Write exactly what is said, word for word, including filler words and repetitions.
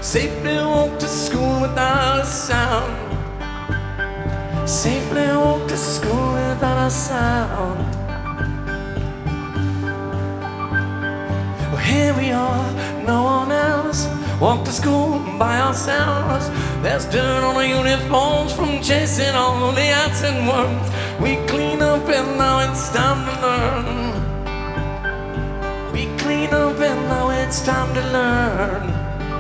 Safely walk to school without a sound. Safely walk to school without a sound. Well, here we are, no one else. Walk to school by ourselves. There's dirt on our uniforms from chasing all the ants and worms. We clean up and now it's time to learn. We clean up and now it's time to learn.